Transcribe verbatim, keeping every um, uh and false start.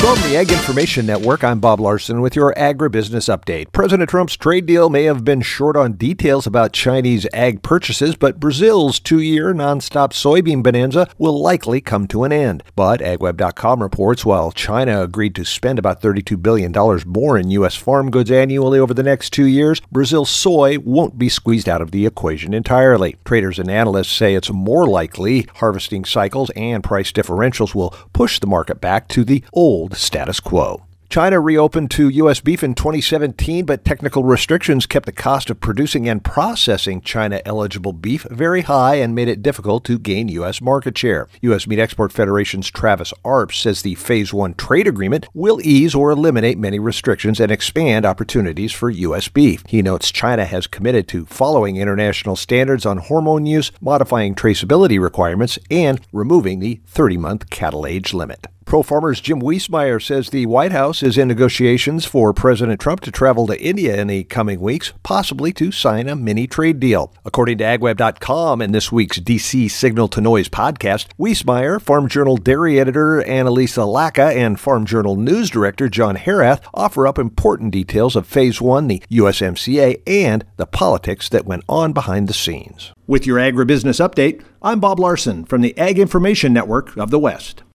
From the Ag Information Network, I'm Bob Larson with your agribusiness update. President Trump's trade deal may have been short on details about Chinese ag purchases, but Brazil's two-year nonstop soybean bonanza will likely come to an end. But ag web dot com reports while China agreed to spend about thirty-two billion dollars more in U S farm goods annually over the next two years, Brazil's soy won't be squeezed out of the equation entirely. Traders and analysts say it's more likely harvesting cycles and price differentials will push the market back to the old status quo. China reopened to U S beef in twenty seventeen, but technical restrictions kept the cost of producing and processing China-eligible beef very high and made it difficult to gain U S market share. U S Meat Export Federation's Travis Arps says the Phase one trade agreement will ease or eliminate many restrictions and expand opportunities for U S beef. He notes China has committed to following international standards on hormone use, modifying traceability requirements, and removing the thirty-month cattle age limit. ProFarmer's Jim Wiesemeyer says the White House is in negotiations for President Trump to travel to India in the coming weeks, possibly to sign a mini trade deal. According to ag web dot com in this week's D C Signal to Noise podcast, Wiesemeyer, Farm Journal dairy editor Annalisa Lacka, and Farm Journal news director John Herath offer up important details of Phase one, the U S M C A, and the politics that went on behind the scenes. With your agribusiness update, I'm Bob Larson from the Ag Information Network of the West.